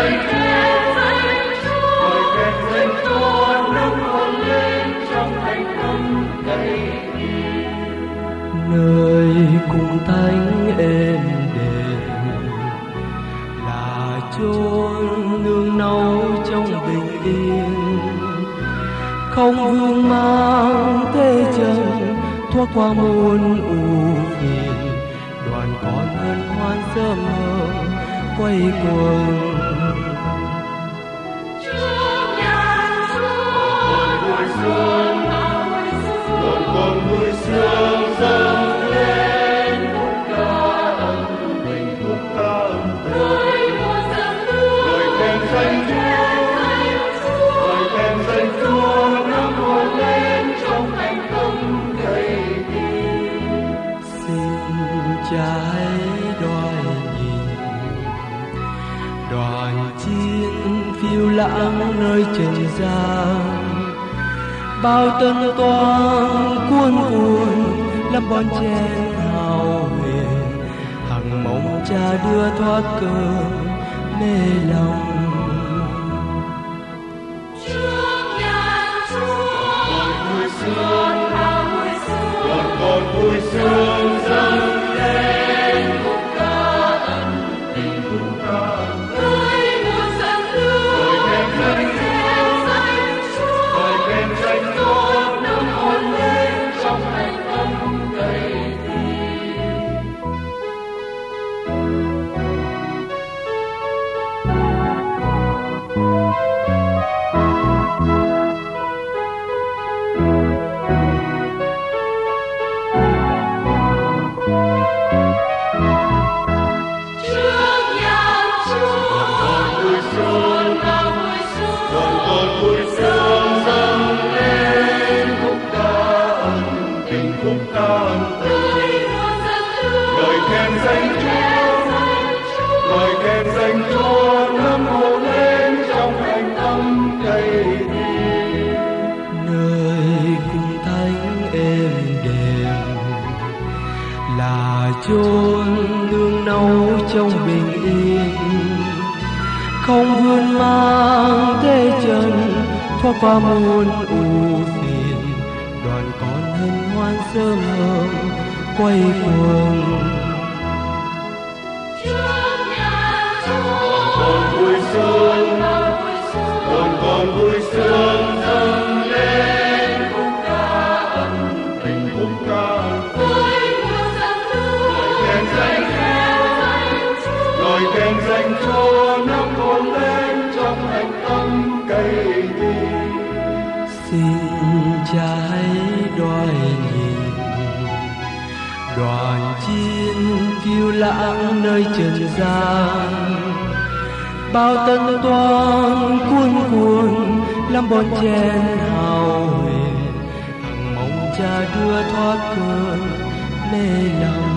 Nơi cung thánh êm đềm là chốn nương náu trong bình yên, không vương mang thế chân thoát qua muôn ưu phiền. Đoàn con hân hoan sớm mơ quay quần. Trái đôi nhìn đoàn chiến phiêu lãng nơi trần gian, bao tân toan cuồn cuộn lâm bon chen hào huyền, hằng mong cha đưa thoát cơn mê lòng. Vui sướng dâng lên khúc ca ân tình khúc ca tươi muôn dâng lưu ngợi khen danh Chúa nâng hồn lên trong thành tâm cây chốn nương náu trong bình yên, không vươn mang thế chân thoát qua muôn ưu phiền. Đoàn con hân hoan sớm hôm quay quần. Con vui sướng, con vui sướng dâng lên khúc ca ân tình khúc ca khen danh Chúa nâng hồn lên trong thành tâm cây đi. Xin Cha hãy đoái nhìn đoàn chiến phiêu lãng nơi trần gian, bao tân toan cuồn cuộn lâm bon chen hào huyền, hằng mong Cha đưa thoát cơn mê lòng.